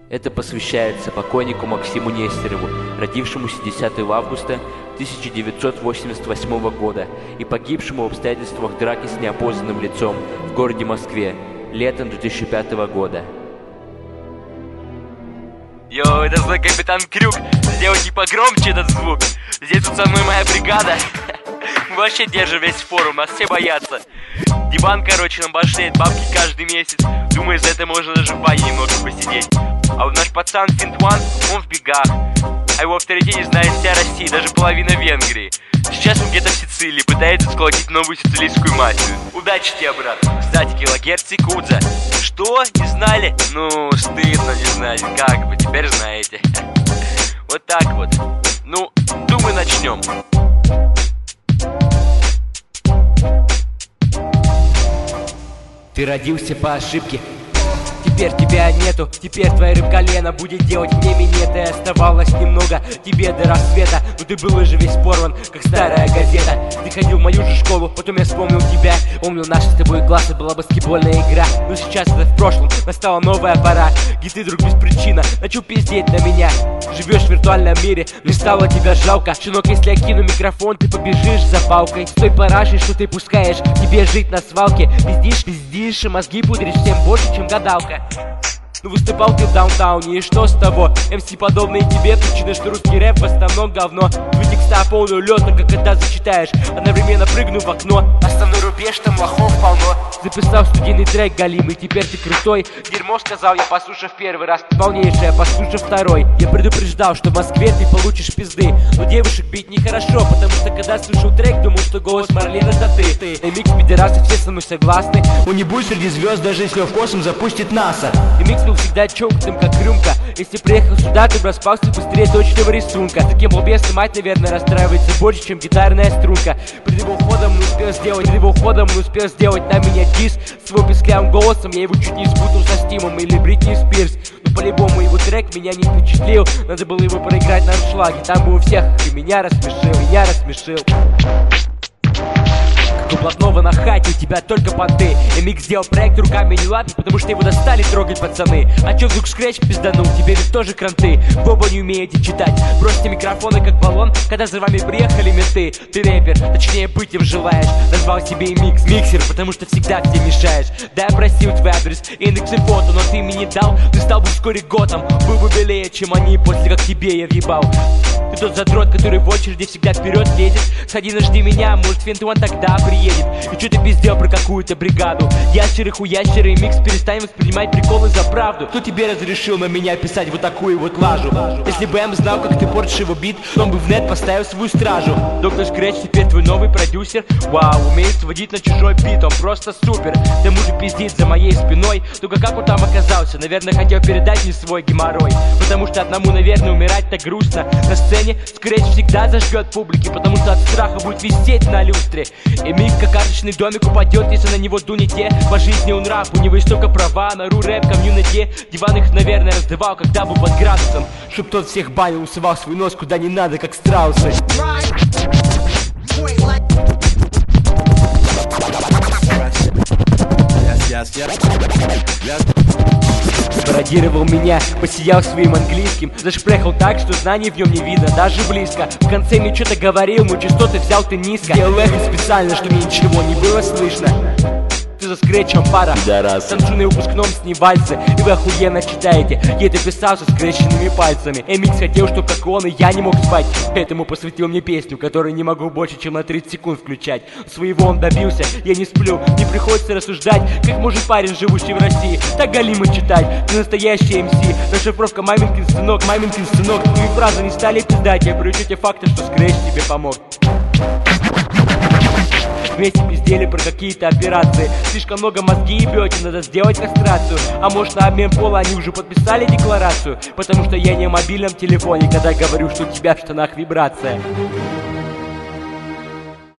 Это посвящается покойнику Максиму Нестерову, родившемуся 10 августа 1988 года и погибшему в обстоятельствах драки с неопознанным лицом в городе Москве летом 2005 года. Йоу, это злой капитан Крюк. Сделайте погромче этот звук. Здесь тут со мной моя бригада. Мы вообще держим весь форум, нас все боятся. Диван, короче, нам башляет бабки каждый месяц. Думаю, за это можно даже в бане немного посидеть. А вот наш пацан Финтуан, он в бегах. А его авторитете знает вся Россия, даже половина Венгрии. Сейчас он где-то в Сицилии, пытается сколотить новую сицилийскую мафию. Удачи тебе, брат. Кстати, килогерц и Кудза. Что? Не знали? Ну, стыдно не знать. Как бы, теперь знаете. Вот так вот. Ну, думаю, начнем. Ты родился по ошибке. Теперь тебя нету, теперь твоя рыбка-колено будет делать мне минеты. Оставалось немного тебе до рассвета, но ты был уже весь порван, как старая газета. Ты ходил в мою же школу, потом я вспомнил тебя. Помнил наши с тобой классы, была баскетбольная игра. Но сейчас это в прошлом, настала новая пора. Где ты, друг, без причины начал пиздеть на меня. Живешь в виртуальном мире, мне стало тебя жалко. Щенок, если я кину микрофон, ты побежишь за палкой. С той парашей, что ты пускаешь, тебе жить на свалке. Пиздишь, и мозги пудришь всем больше, чем гадалка. Ну выступал ты в даунтауне, и что с того? МС подобные тебе, причина, что русский рэп в основном говно. Твои текста полный лед, только когда зачитаешь, одновременно прыгну в окно. Основной рубеж, там лохов полно. Записал студийный трек галимый, теперь ты крутой. Дерьмо, сказал я, послушав первый раз, полнейшее, послушав второй. Я предупреждал, что в Москве ты получишь пизды, но девушек бить нехорошо, потому что когда слушал трек, думал, что голос Марлен это ты. Микс пидорасы, все со мной согласны. Он не будет среди звезд, даже если его в космос запустит НАСА. Микс был всегда чокнутым, как рюмка. Если приехал сюда, ты бы распался быстрее точного рисунка. С таким балбесом мать, наверное, расстраивается больше, чем гитарная струнка. Перед его уходом не успел сделать на меня дис. С его писклявым голосом я его чуть не спутал со Стимом или Бритни Спирс. Но по-любому его трек меня не впечатлил. Надо было его проиграть на аншлаге. Там бы у всех и меня рассмешил. У блатного на хате, у тебя только понты. Микс сделал проект руками не лапи, потому что его достали трогать пацаны. А чё вдруг скретч пизданул, тебе ведь тоже кранты. Боба не умеете читать, бросьте микрофоны как баллон, когда за вами приехали менты. Ты рэпер, точнее быть им желаешь. Назвал себе и миксер, потому что всегда всем мешаешь. Да, я просил твой адрес, индекс и фото, но ты мне не дал. Ты стал бы вскоре готом, был бы белее, чем они, после как тебе я въебал. Ты тот задрот, который в очереди всегда вперед лезет. Сходи, жди меня, может Финтуан тогда приедет. И чё ты пиздел про какую-то бригаду? Ящеры, хуящеры, и микс, перестань воспринимать приколы за правду. Кто тебе разрешил на меня писать вот такую вот лажу? Если бы М знал, как ты портишь его бит, он бы в нет поставил свою стражу. Доктор Скретч теперь твой новый продюсер. Вау, умеет сводить на чужой бит, он просто супер. К тому же пиздит за моей спиной. Только как он там оказался? Наверное, хотел передать мне свой геморрой. Потому что одному, наверное, умирать так грустно. На сцене Скретч всегда зажгет публики, потому что от страха будет висеть на люстре. И микс как карточный домик упадет, если на него дунете. По жизни он раб, у него есть только права. Нару рэп, комьюнити. Диван их, наверное, раздавал, когда был под градусом. Чтоб тот всех банил, усывал свой нос куда не надо, как страусы. Пародировал меня, посиял своим английским. Зашпрехал так, что знаний в нем не видно, даже близко. В конце мне что-то говорил, но частоты взял ты низко. Сделал эхо специально, чтобы мне ничего не было слышно. Ты за скретчем, пара, танцую на выпускном с ней вальсы. И вы охуенно читаете, я это писал со скрещенными пальцами. Микс хотел, чтоб как он, и я не мог спать. Поэтому посвятил мне песню, которую не могу больше, чем на 30 секунд включать. Своего он добился, я не сплю. Не приходится рассуждать, как может парень, живущий в России, так галимый читать. Ты настоящий МС, расшифровка маминкин сынок. Твои фразы не стали пиздать, я приучу те факты, что скретч тебе помог. Вместе пиздели про какие-то операции. Слишком много мозги ебете, надо сделать кастрацию. А может на обмен пола они уже подписали декларацию? Потому что я не в мобильном телефоне, когда говорю, что у тебя в штанах вибрация.